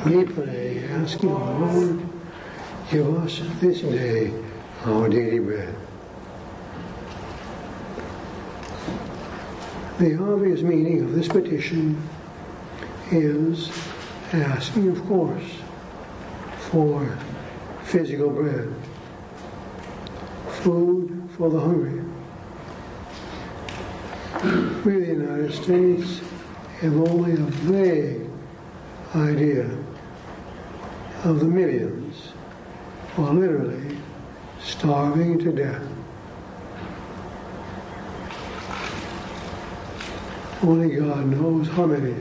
We pray, asking the Lord, give us this day our daily bread. The obvious meaning of this petition is asking, of course, for physical bread, food for the hungry. We in the United States have only a vague idea of the millions who are literally starving to death. Only God knows how many.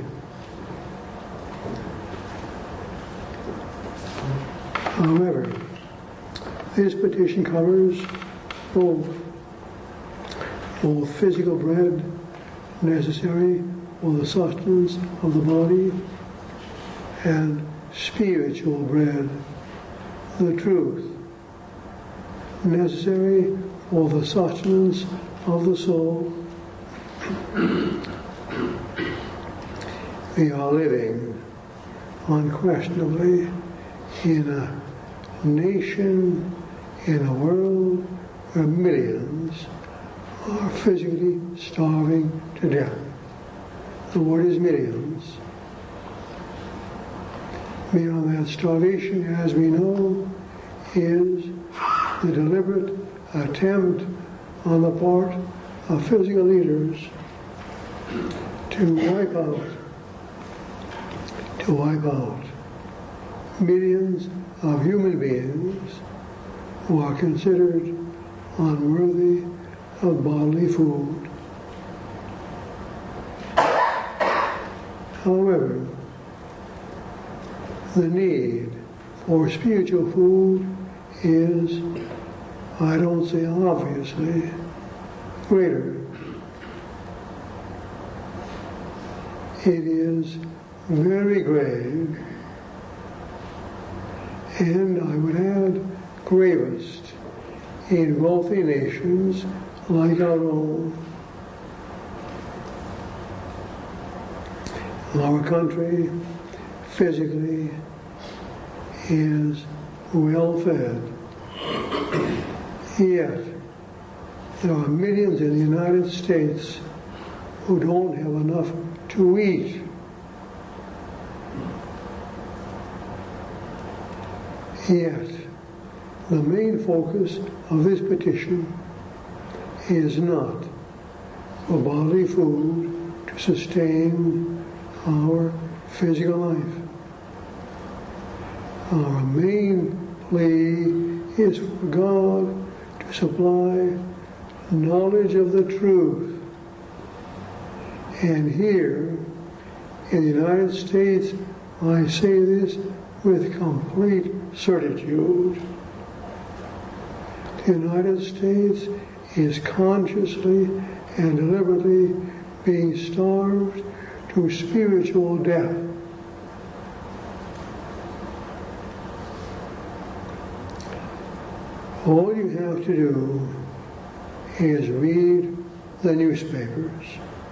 However, this petition covers both physical bread necessary for the sustenance of the body and spiritual bread, the truth, necessary for the sustenance of the soul. We are living unquestionably in a nation, in a world where millions are physically starving to death. The word is millions. Beyond that, starvation, as we know, is the deliberate attempt on the part of physical leaders to wipe out millions of human beings who are considered unworthy of bodily food. However, the need for spiritual food is, I don't say obviously, greater. It is very grave, and I would add gravest in wealthy nations like our own. Our country physically is well fed, yet there are millions in the United States who don't have enough to eat. Yet, the main focus of this petition is not for bodily food to sustain our physical life. Our main plea is for God to supply knowledge of the truth. And here, in the United States, I say this with complete certitude. The United States is consciously and deliberately being starved to spiritual death. All you have to do is read the newspapers.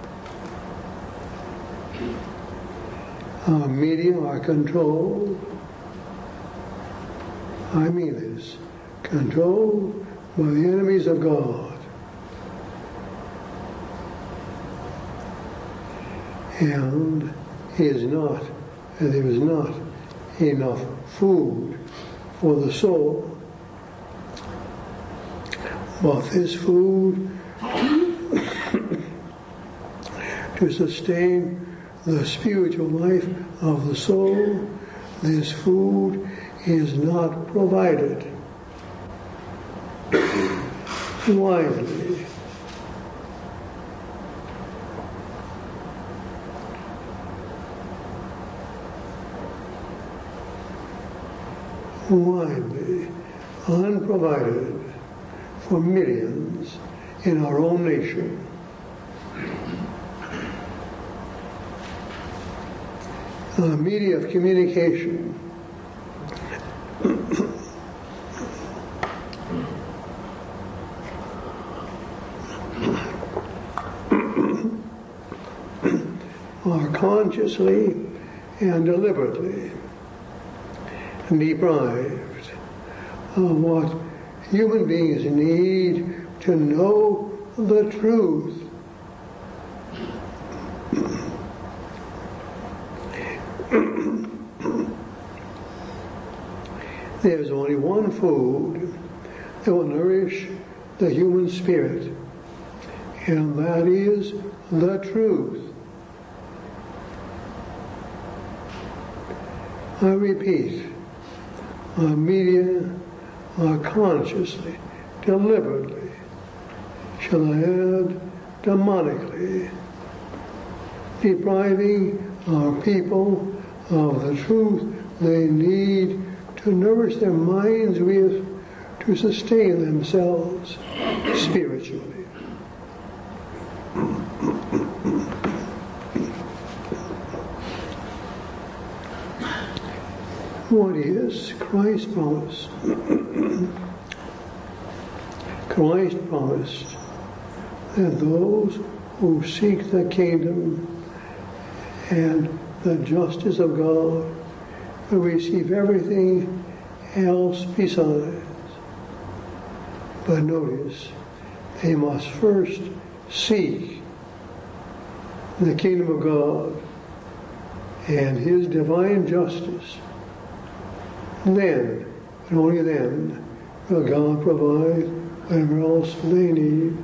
Our media are controlled, I mean this, controlled by the enemies of God. And there is not enough food for the soul. But this food to sustain the spiritual life of the soul, this food is not provided widely. Widely unprovided for millions in our own nation. The media of communication are consciously and deliberately deprived of what human beings need to know the truth. There's only one food that will nourish the human spirit, and that is the truth. I repeat, our media are consciously, deliberately, shall I add, demonically, depriving our people of the truth they need to nourish their minds with, to sustain themselves spiritually. What is Christ's promise? Christ promised that those who seek the kingdom and the justice of God will receive everything else besides. But notice, they must first seek the kingdom of God and His divine justice. Then, and only then, will God provide whatever else they need.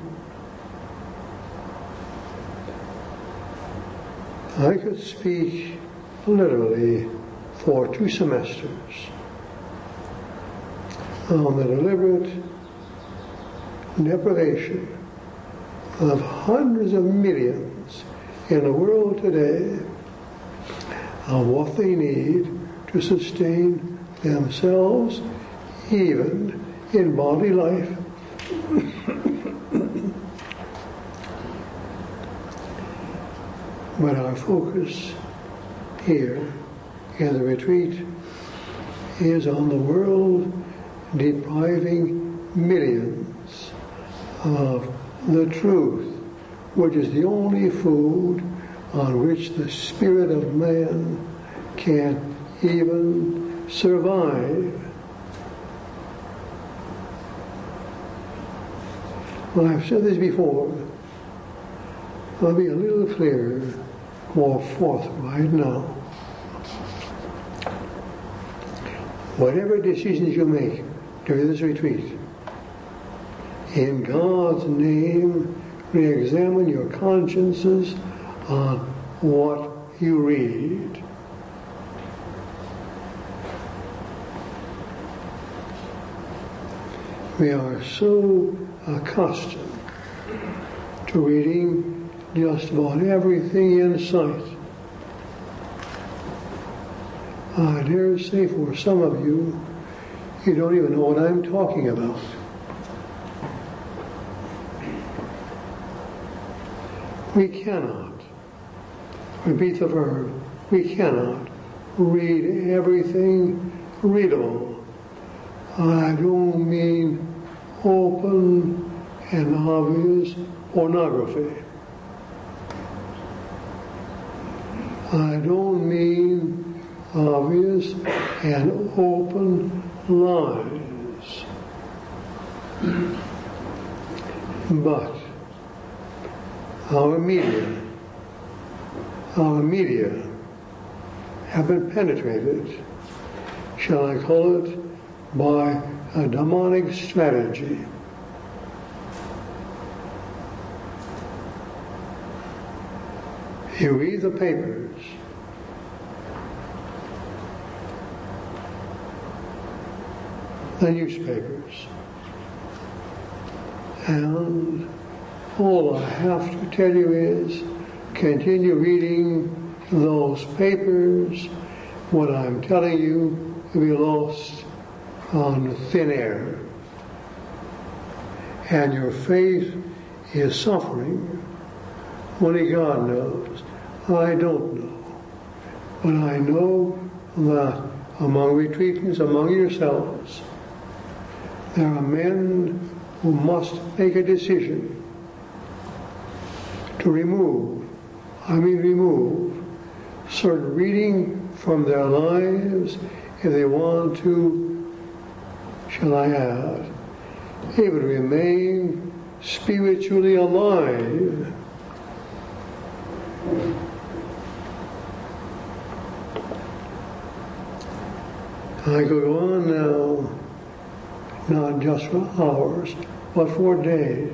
I could speak literally for 2 semesters on the deliberate deprivation of hundreds of millions in the world today of what they need to sustain themselves, even in bodily life. But our focus here in the retreat is on the world depriving millions of the truth, which is the only food on which the spirit of man can even survive. Well, I've said this before. I'll be a little clearer, more forthright now. Whatever decisions you make during this retreat, in God's name, re-examine your consciences on what you read. We are so accustomed to reading just about everything in sight. I dare say for some of you, you don't even know what I'm talking about. We cannot, repeat the verb, we cannot read everything readable. I don't mean open and obvious pornography. I don't mean obvious and open lies. But our media have been penetrated, shall I call it, by a demonic strategy. You read the papers, the newspapers, and all I have to tell you is continue reading those papers. What I'm telling you will be lost on thin air. And your faith is suffering. Only God knows. I don't know. But I know that among retreatants, among yourselves, there are men who must make a decision to remove certain reading from their lives if they want to, shall I add, able to remain spiritually alive. I could go on now, not just for hours, but for days.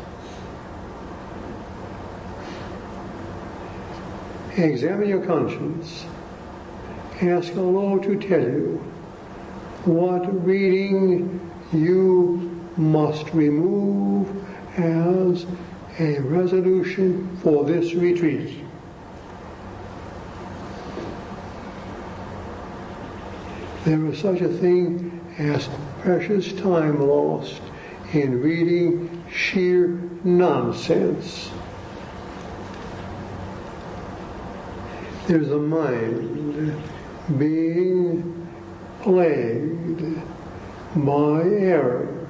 Examine your conscience. Ask the Lord to tell you what reading you must remove as a resolution for this retreat. There is such a thing as precious time lost in reading sheer nonsense. There's the mind being plagued by error.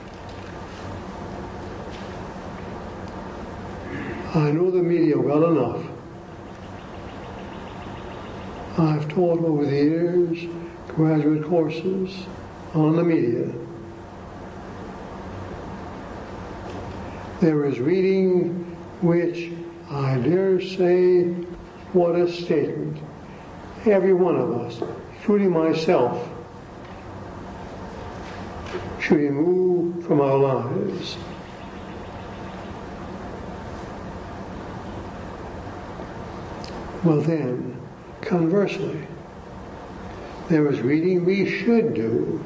I know the media well enough. I've taught over the years graduate courses on the media. There is reading which I dare say, what a statement. Every one of us, including myself, should remove from our lives. Well then, conversely, there is reading we should do.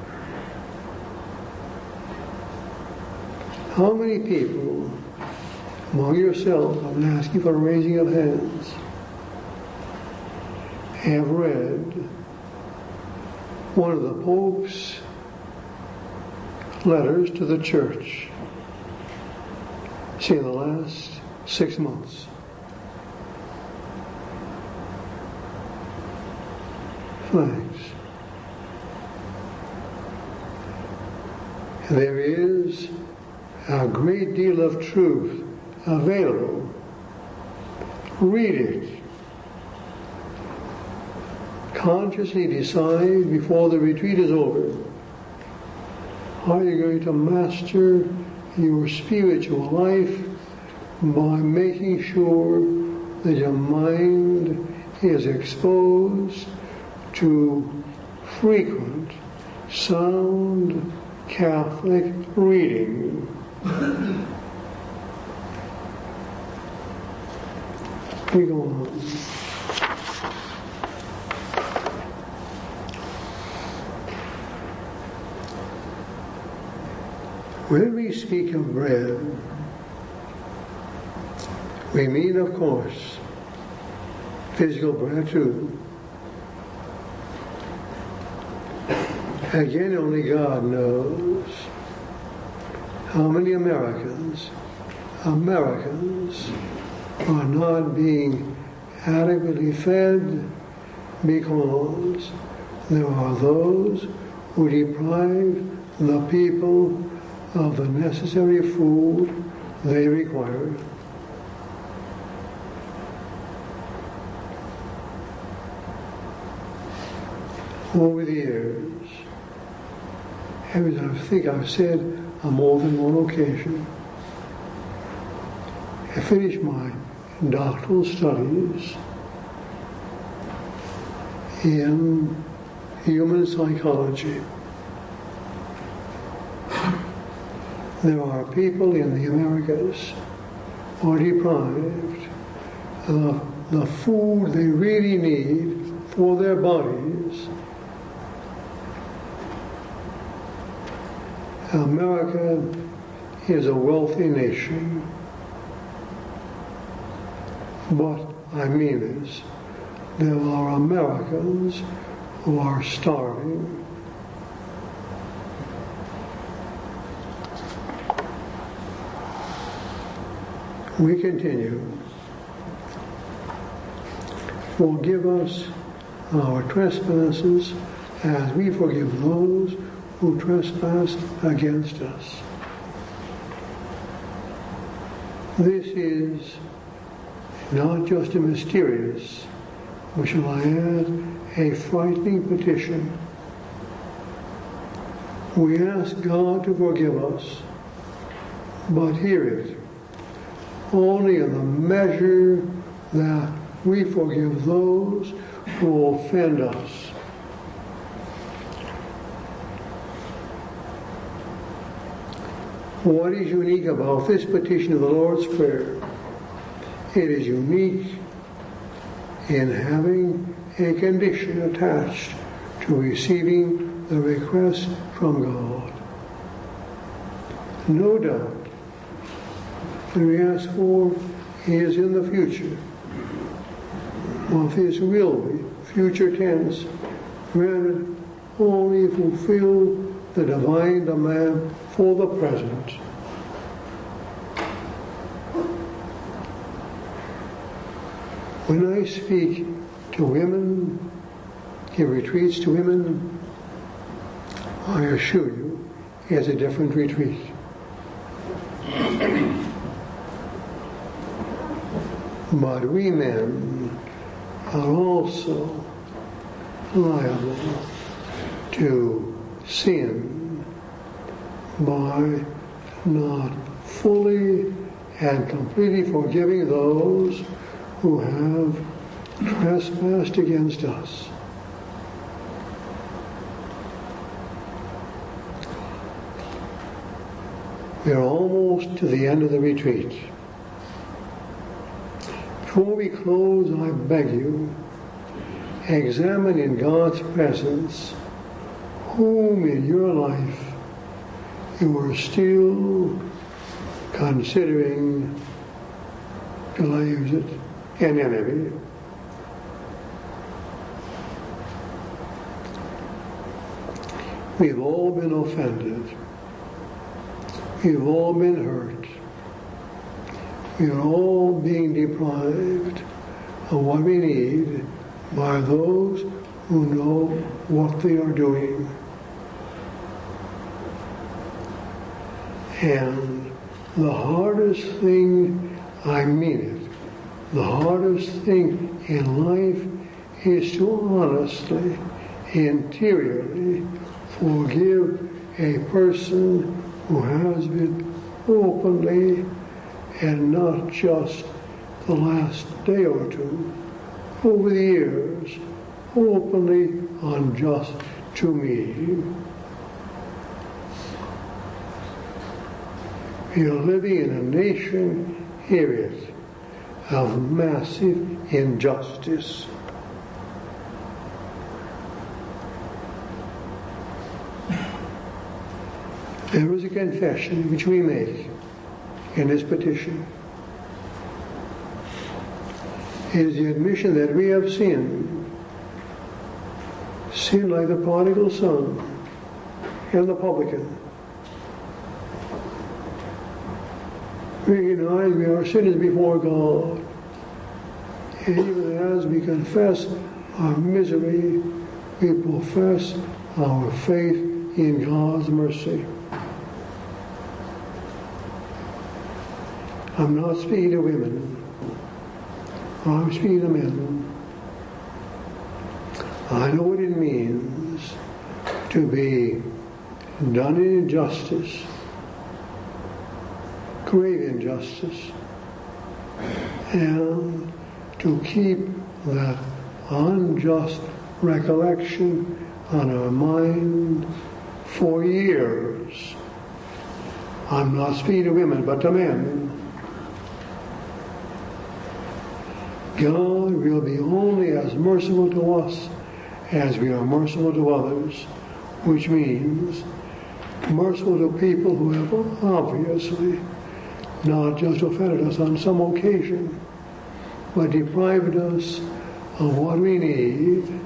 How many people among yourselves, I'm asking for a raising of hands, have read one of the Pope's letters to the church, say in the last 6 months? Thanks. There is a great deal of truth available. Read it. Consciously decide before the retreat is over how you're going to master your spiritual life by making sure that your mind is exposed to frequent, sound Catholic reading. We go on. When we speak of bread, we mean, of course, physical bread too. Again, only God knows how many Americans are not being adequately fed because there are those who deprive the people of the necessary food they require. Over the years, as I think I've said on more than one occasion, I finished my doctoral studies in human psychology. There are people in the Americas who are deprived of the food they really need for their bodies. America is a wealthy nation, but I mean this, there are Americans who are starving. We continue. Forgive us our trespasses as we forgive those who trespass against us. This is not just a mysterious, or shall I add, a frightening petition. We ask God to forgive us, but hear it only in the measure that we forgive those who offend us. What is unique about this petition of the Lord's Prayer? It is unique in having a condition attached to receiving the request from God. No doubt, what we ask for is in the future. Of His will be, future tense, granted only fulfill the divine demand for the present. When I speak to women, give retreats to women, I assure you, it's a different retreat. But we men are also liable to sin by not fully and completely forgiving those who have trespassed against us. We are almost to the end of the retreat. Before we close, I beg you, examine in God's presence whom in your life you are still considering, shall I use it, an enemy. We've all been offended. We've all been hurt. We are all being deprived of what we need by those who know what they are doing. And the hardest thing, I mean it, the hardest thing in life is to honestly, interiorly forgive a person who has been openly, and not just the last day or two, over the years, openly unjust to me. We are living in a nation, hear it, of massive injustice. There is a confession which we make in this petition. It is the admission that we have sinned like the prodigal son and the publican. We recognize we are sinners before God, and even as we confess our misery, we profess our faith in God's mercy. I'm not speaking to women. I'm speaking to men. I know what it means to be done in injustice, grave injustice, and to keep that unjust recollection on our mind for years. I'm not speaking to women, but to men. God will be only as merciful to us as we are merciful to others, which means merciful to people who have obviously not just offended us on some occasion, but deprived us of what we need.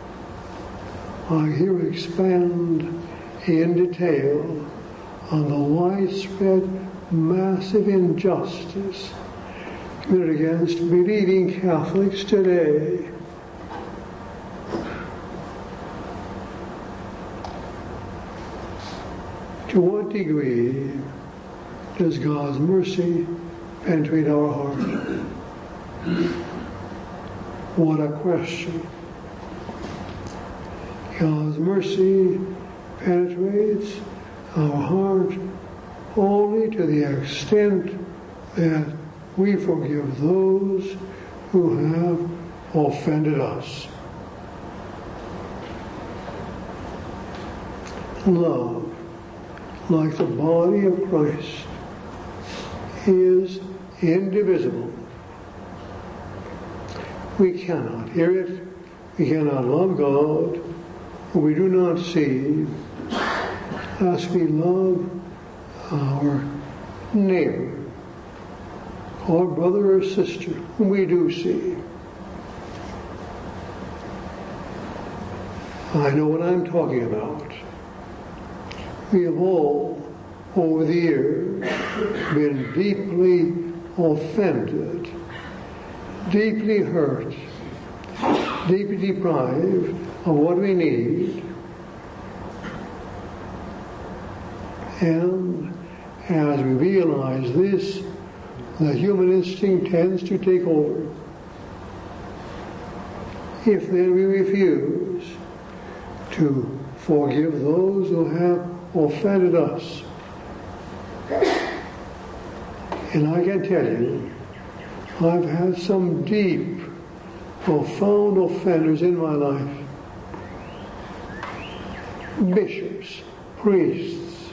I here expand in detail on the widespread, massive injustice committed against believing Catholics today. To what degree does God's mercy penetrate our heart? What a question. God's mercy penetrates our heart only to the extent that we forgive those who have offended us. Love, like the body of Christ, is indivisible. We cannot hear it, we cannot love God, we do not see as we love our neighbor, our brother or sister, whom we do see. I know what I'm talking about. We have all, over the years, been deeply offended, deeply hurt, deeply deprived of what we need. And as we realize this, the human instinct tends to take over. If then we refuse to forgive those who have offended us, and I can tell you, I've had some deep, profound offenders in my life. Bishops, priests,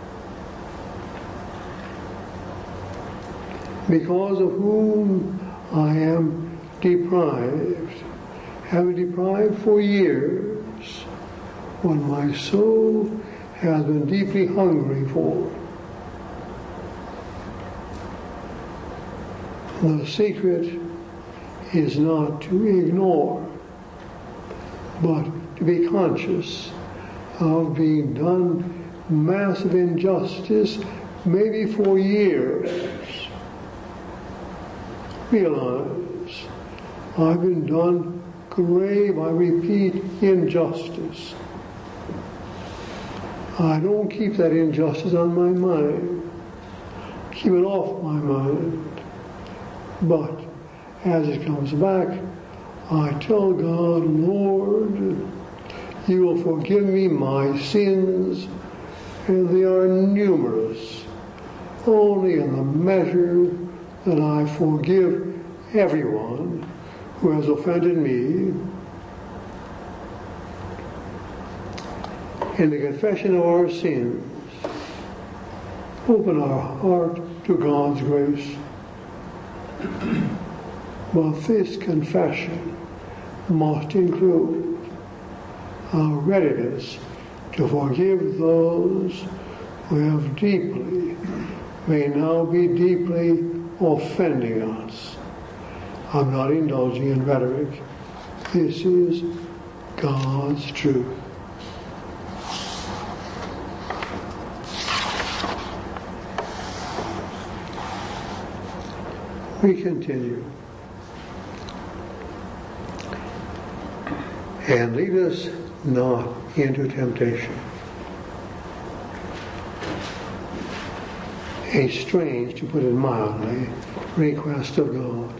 because of whom I am deprived, have been deprived for years, when my soul has been deeply hungry for. The secret is not to ignore, but to be conscious of being done massive injustice, maybe for years. Realize I've been done grave, I repeat, injustice. I don't keep that injustice on my mind. Keep it off my mind. But as it comes back, I tell God, Lord, you will forgive me my sins, and they are numerous, only in the measure that I forgive everyone who has offended me. In the confession of our sins, open our heart to God's grace. But this confession must include our readiness to forgive those who have deeply, may now be deeply offending us. I'm not indulging in rhetoric. This is God's truth. We continue. And lead us not into temptation. A strange, to put it mildly, request of God.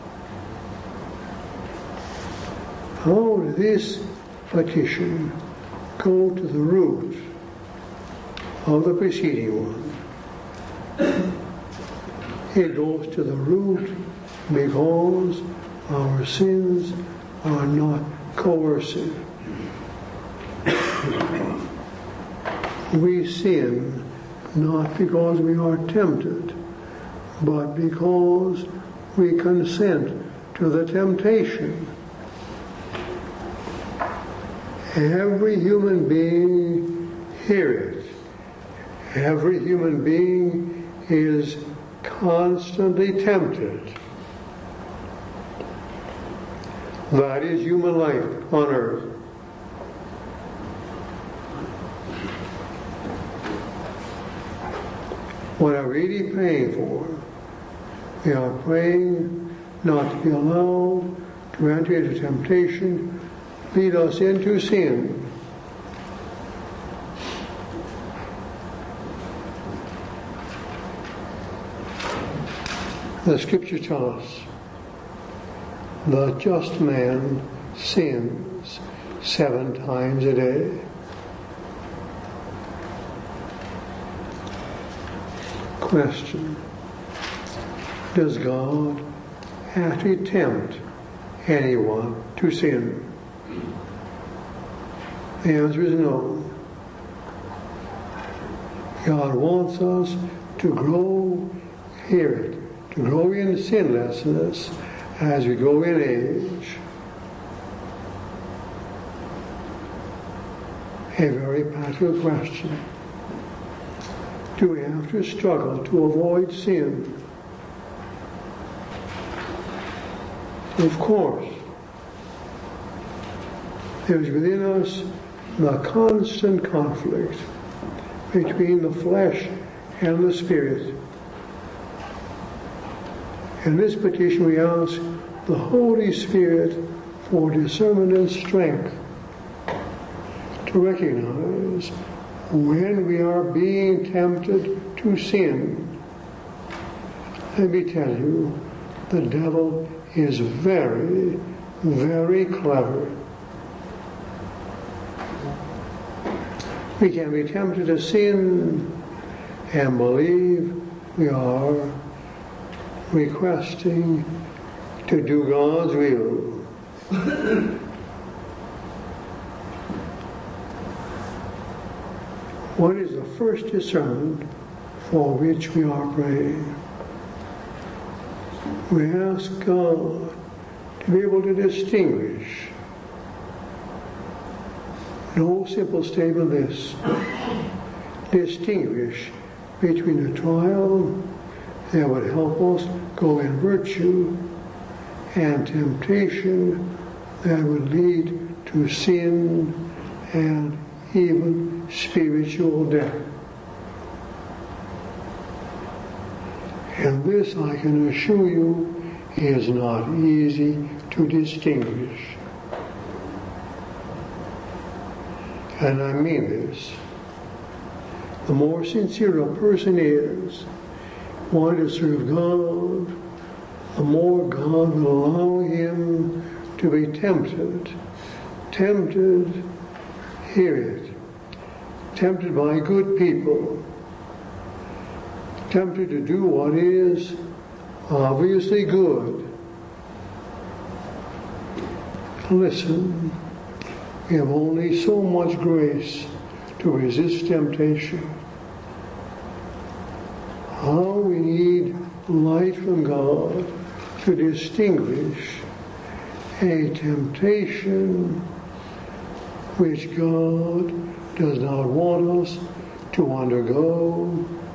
How does this petition go to the root of the preceding one? It goes to the root because our sins are not coercive. We sin not because we are tempted, but because we consent to the temptation. Every human being hears it. Every human being is constantly tempted. That is human life on earth. What are we really praying for? We are praying not to be allowed to enter into temptation, lead us into sin. The scripture tells us, the just man sins 7 times a day. Question: does God actually tempt anyone to sin? The answer is no. God wants us to grow, hear it, to grow in sinlessness as we grow in age. A very practical question. Do we have to struggle to avoid sin? Of course. There's within us the constant conflict between the flesh and the spirit. In this petition we ask the Holy Spirit for discernment and strength to recognize when we are being tempted to sin. Let me tell you, the devil is very, very clever. We can be tempted to sin and believe we are requesting to do God's will. What is the first discernment for which we are praying? We ask God to be able to distinguish. No simple statement this. Distinguish between a trial that would help us go in virtue and temptation that would lead to sin and even spiritual death. And this, I can assure you, is not easy to distinguish. And I mean this. The more sincere a person is wanting to serve God, the more God will allow him to be tempted. Tempted, hear it, tempted by good people, tempted to do what is obviously good. Listen, we have only so much grace to resist temptation. How we need light from God to distinguish a temptation which God does not want us to undergo,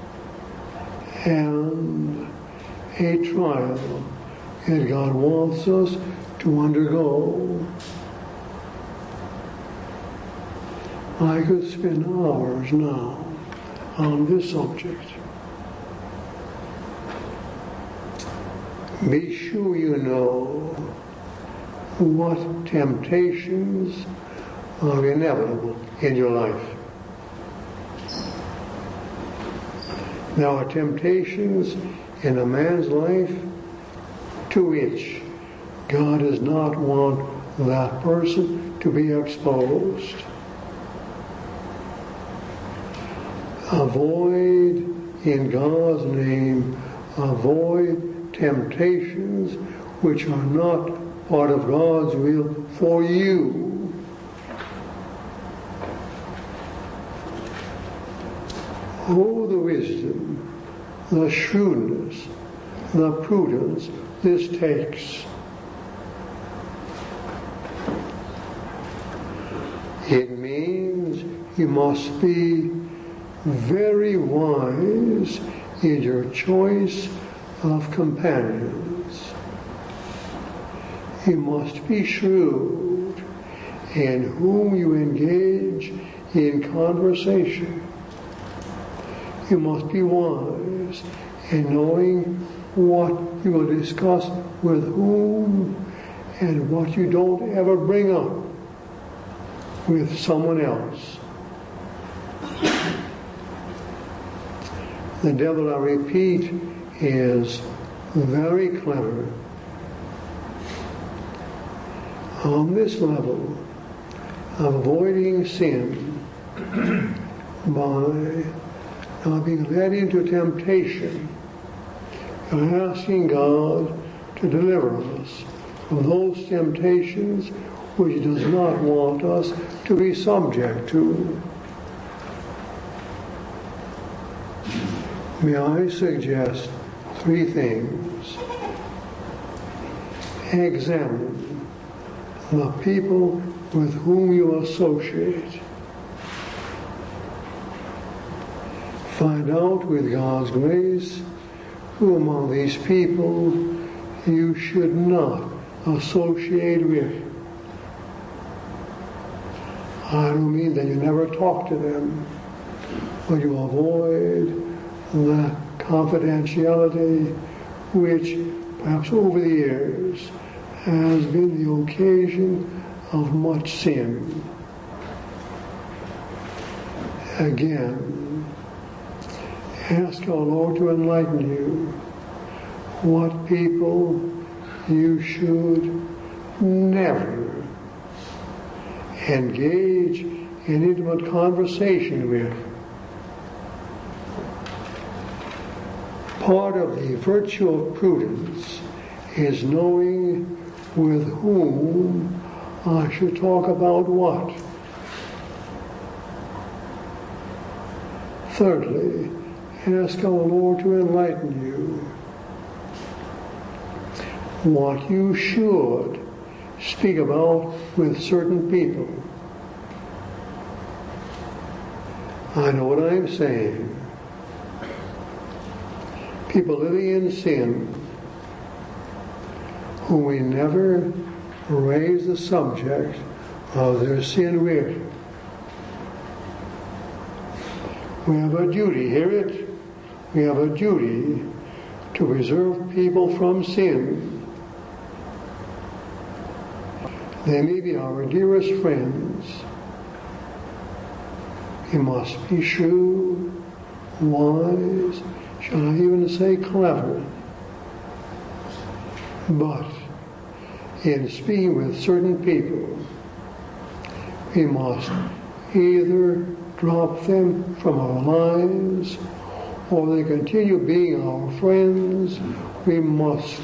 and a trial that God wants us to undergo. I could spend hours now on this subject. Be sure you know what temptations are inevitable in your life. There are temptations in a man's life to which God does not want that person to be exposed. Avoid, in God's name, avoid temptations which are not part of God's will for you. Oh, the wisdom, the shrewdness, the prudence this takes. It means you must be very wise in your choice of companions. You must be shrewd in whom you engage in conversation. You must be wise in knowing what you will discuss with whom and what you don't ever bring up with someone else. The devil, I repeat, is very clever. On this level, of avoiding sin by not being led into temptation and asking God to deliver us from those temptations which He does not want us to be subject to. May I suggest 3 things. Examine the people with whom you associate. Find out with God's grace who among these people you should not associate with. I don't mean that you never talk to them, but you avoid that confidentiality which perhaps over the years has been the occasion of much sin. Again, ask our Lord to enlighten you what people you should never engage in intimate conversation with. Part of the virtue of prudence is knowing with whom I should talk about what. Thirdly, ask our Lord to enlighten you what you should speak about with certain people. I know what I'm saying. People living in sin whom we never raise the subject of their sin with. We have a duty, hear it? We have a duty to preserve people from sin. They may be our dearest friends. We must be shrewd, wise, shall I even say clever. But in speaking with certain people, we must either drop them from our lives or they continue being our friends. We must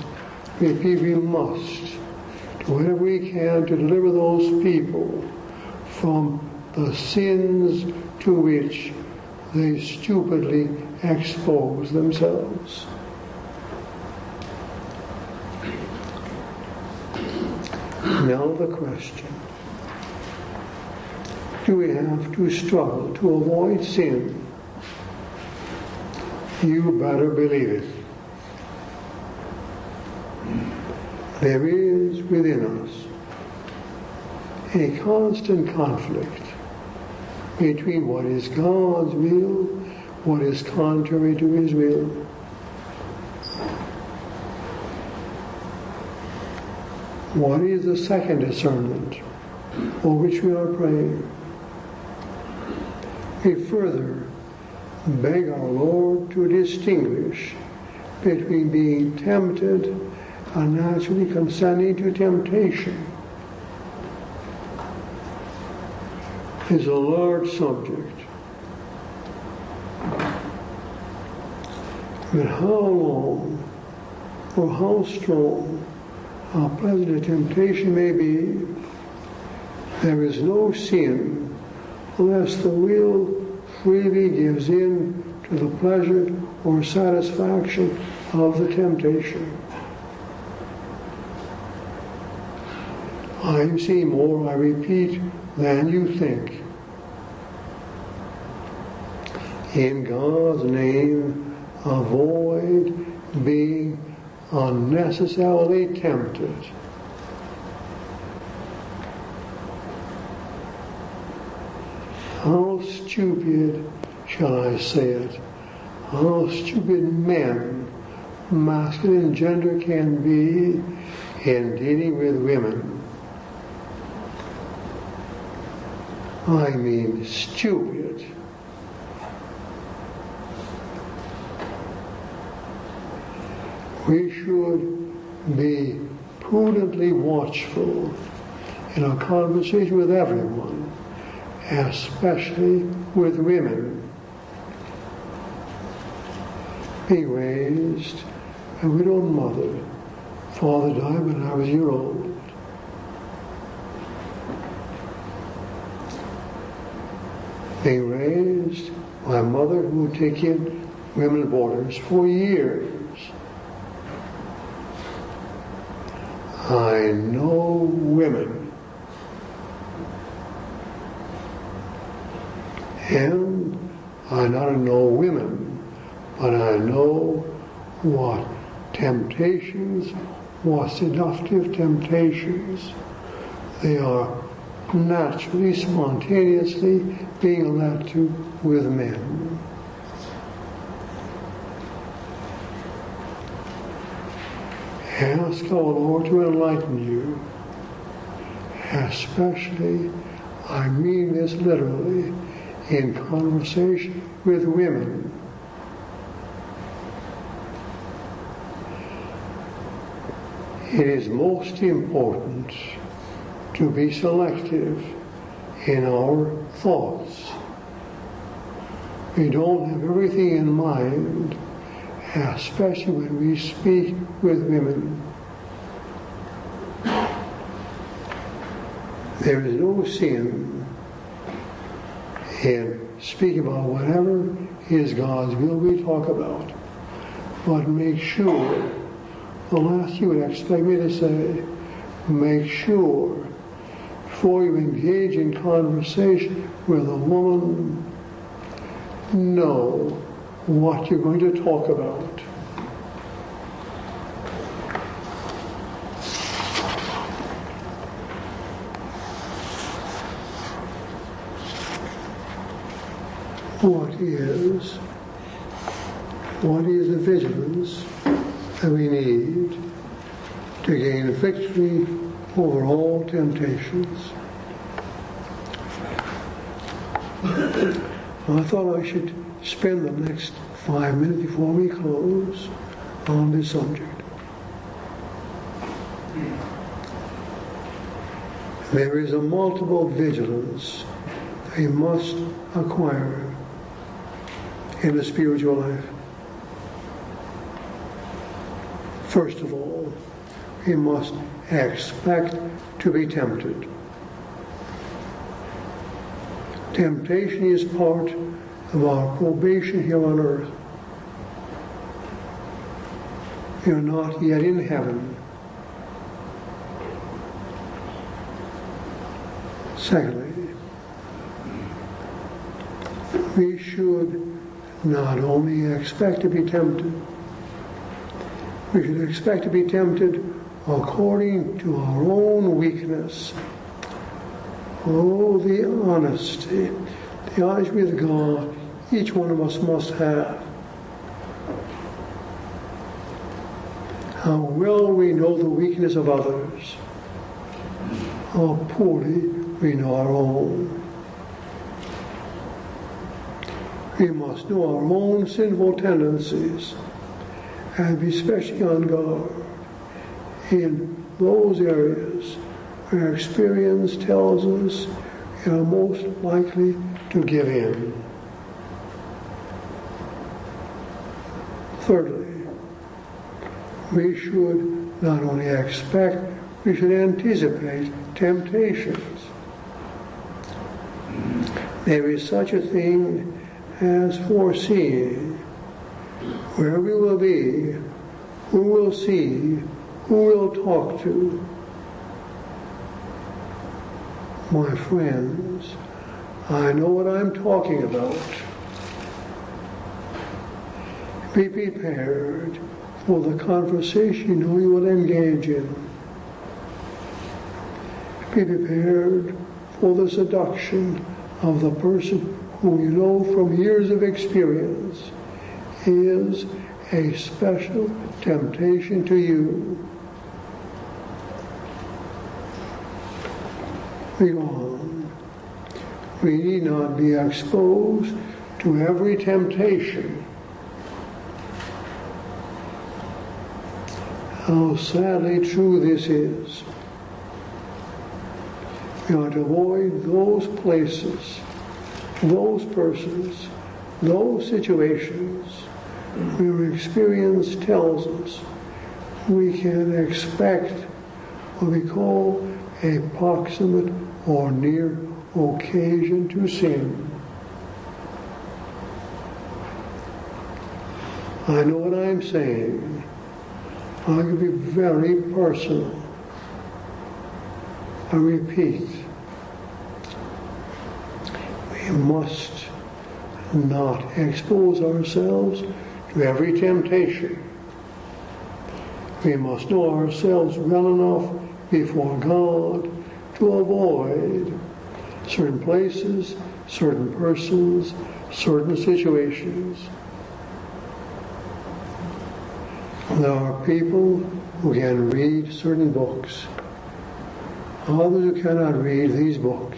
do whatever we can to deliver those people from the sins to which they stupidly expose themselves. Now the question: do we have to struggle to avoid sin? You better believe it. There is within us a constant conflict between what is God's will, what is contrary to His will. What is the second discernment for which we are praying? We further beg our Lord to distinguish between being tempted and naturally consenting to temptation. It is a large subject. But how long or how strong, how pleasant a temptation may be, there is no sin unless the will freely gives in to the pleasure or satisfaction of the temptation. I see more, I repeat, than you think. In God's name, avoid being unnecessarily tempted. How stupid, shall I say it, how stupid men, masculine gender, can be in dealing with women. I mean stupid. We should be prudently watchful in our conversation with everyone. especially with women. Being raised a widowed mother, father died when I was a year old. Being raised by a mother who would take in women boarders for years. I know women, and I not only know women, but I know what temptations, what seductive temptations they are naturally, spontaneously being led to with men. Ask our Lord to enlighten you, especially, I mean this literally, in conversation with women. It is most important to be selective in our thoughts. We don't have everything in mind, especially when we speak with women. There is no sin in speaking about whatever is God's will we talk about. But make sure, the last you would expect me to say, make sure before you engage in conversation with a woman, know what you're going to talk about. What is the vigilance that we need to gain victory over all temptations? I thought I should spend the next 5 minutes before we close on this subject. There is a multiple vigilance they must acquire in the spiritual life. First of all, we must expect to be tempted. Temptation is part of our probation here on earth. We are not yet in heaven. Secondly, we should not only expect to be tempted, we should expect to be tempted according to our own weakness. Oh, the honesty with God each one of us must have. How well we know the weakness of others. How poorly we know our own. We must know our own sinful tendencies and be especially on guard in those areas where experience tells us we are most likely to give in. Thirdly, we should not only expect, we should anticipate temptations. There is such a thing as foreseeing where we will be, who we'll see, who we'll talk to. My friends, I know what I'm talking about. Be prepared for the conversation you know you will engage in. Be prepared for the seduction of the person who you know from years of experience is a special temptation to you. We go on. We need not be exposed to every temptation. How sadly true this is. We are to avoid those places, those persons, those situations where experience tells us we can expect what we call a proximate or near occasion to sin. I know what I'm saying. I can be very personal. I repeat, we must not expose ourselves to every temptation. We must know ourselves well enough before God to avoid certain places, certain persons, certain situations. There are people who can read certain books, others who cannot read these books.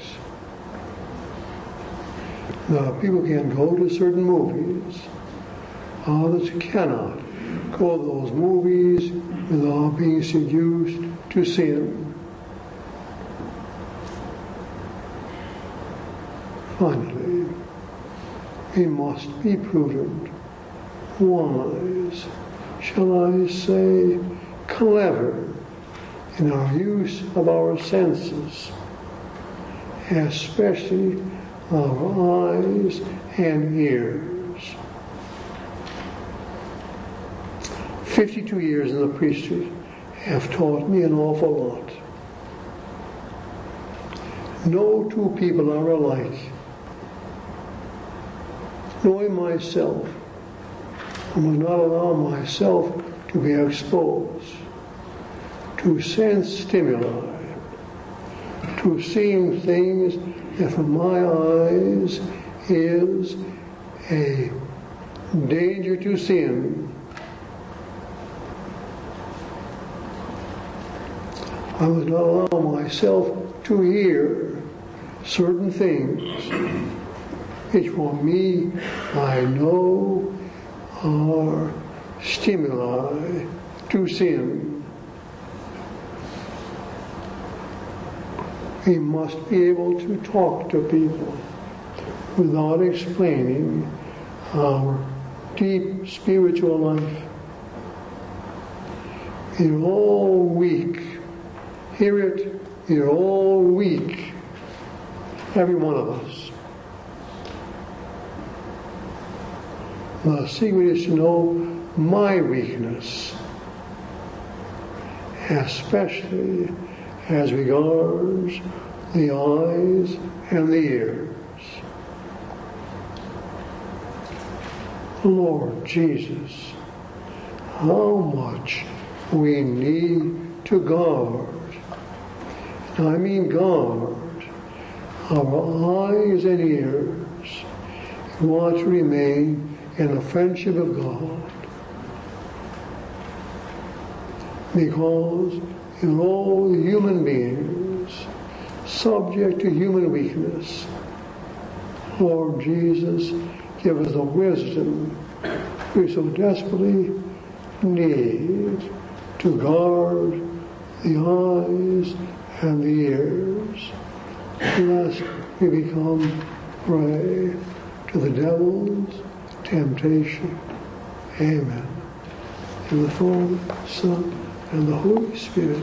There are people who can go to certain movies, others who cannot go to those movies without being seduced to sin. Finally, we must be prudent, wise, shall I say, clever in our use of our senses, especially our eyes and ears. 52 years in the priesthood have taught me an awful lot. No two people are alike. Knowing myself, I will not allow myself to be exposed to sense stimuli, to seeing things that from my eyes is a danger to sin. I must not allow myself to hear certain things which for me I know are stimuli to sin. We must be able to talk to people without explaining our deep spiritual life. We're all weak. Hear it, we're all weak. Every one of us. The secret is to know my weakness, especially as regards the eyes and the ears. Lord Jesus, how much we need to guard. And I mean guard our eyes and ears. We want to remain in the friendship of God. Because in all human beings, subject to human weakness, Lord Jesus, give us the wisdom we so desperately need to guard the eyes and the ears, lest we become prey to the devil's temptation. Amen. In the Father, Son, and the Holy Spirit.